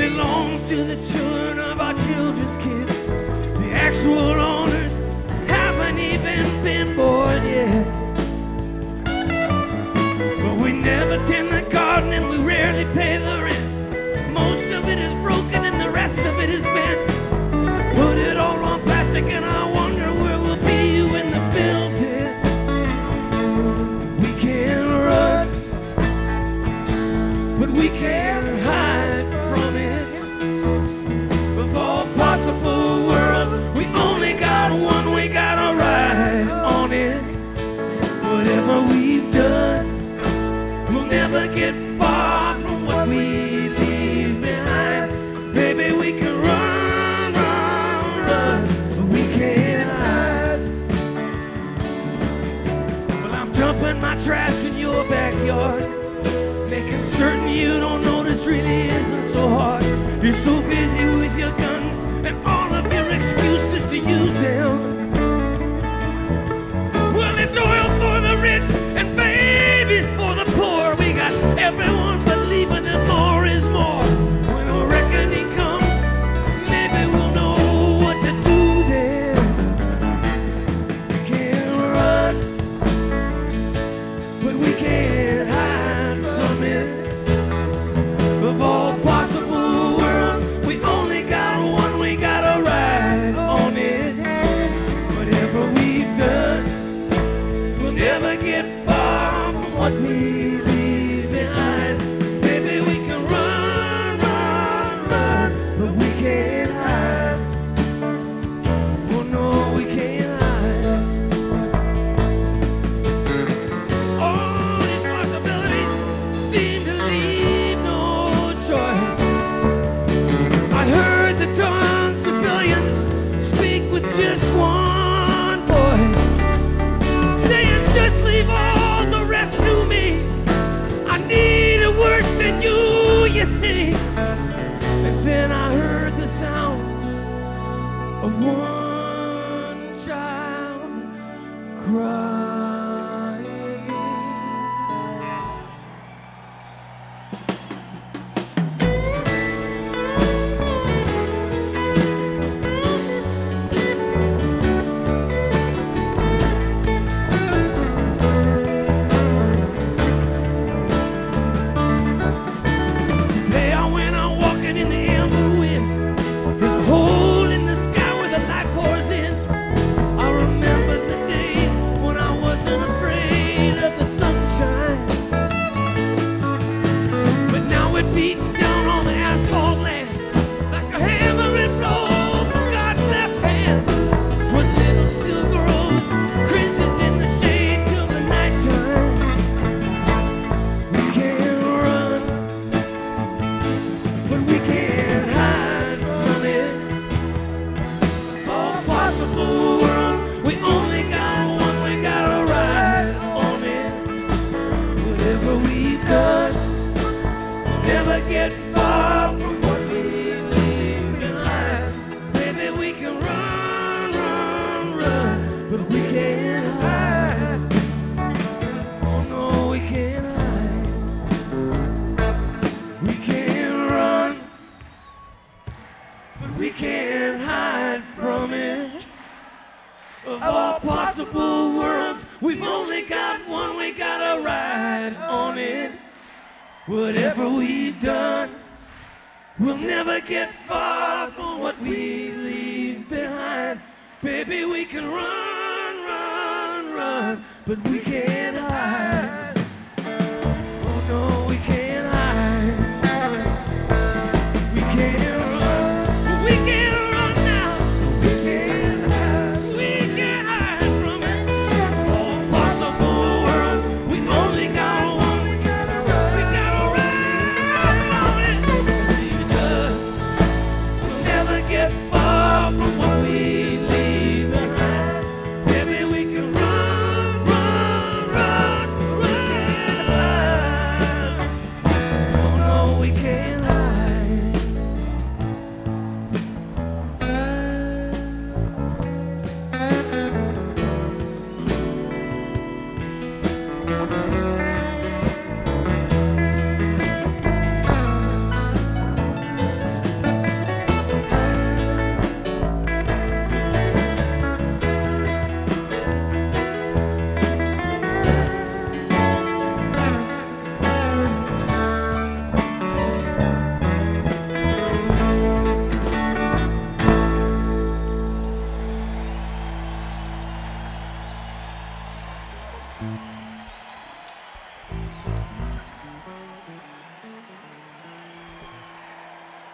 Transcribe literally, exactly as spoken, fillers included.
belongs to the children of our children's kids. The actual owners haven't even been born yet. But we never tend the garden and we rarely pay the rent. Most of it is broken and the rest of it is bent. Put it all on plastic and I wonder where we'll be when the bills hit. We can't run, but we can't hide from it. Of all possible worlds, we only got one, we gotta ride on it. Whatever we've done, we'll never get far from what we leave behind. Baby, we can run, run, run, but we can't hide. Well, I'm dumping my trash in your backyard, making certain you don't notice really isn't so hard. You're so busy with your guns and all of your excuses to use them. Well, it's oil for the rich and babies for the poor. We got everyone believing that more is more. When a reckoning comes, maybe we'll know what to do then. We can't run, but we can't hide from it. Of all possible worlds, we only got one, we gotta ride on it. Whatever we've done, we'll never get far from what we leave behind. Baby, we can run, run, run, but we can't hide. Oh no, we can't hide. All these possibilities seem to leave no choice. I heard the tongues of billions speak with just one voice, saying just leave all the rest to me. I need it worse than you, you see. And then I heard the sound of one child crying. Today I went out walking in the amber wind. There's a hole in the sky where the light pours in. I remember the days when I wasn't afraid of the sunshine. But now it beats down on the asphalt land like a hammer and blow from God's left hand. When little silk rose cringes in the shade till the nighttime. We can't run, but we can't hide from it. All possible worlds, we only got one, we gotta ride on it. Whatever we've done, we'll never get far from what we leave behind. Baby, we can run, run, run, but we can't hide. Oh no, we can't hide. We can't run, but we can't hide from it. Of all possible worlds, we've only got one, we gotta ride on it. Whatever we've done, we'll never get far from what we leave behind. Baby, we can run, run, run, but we can't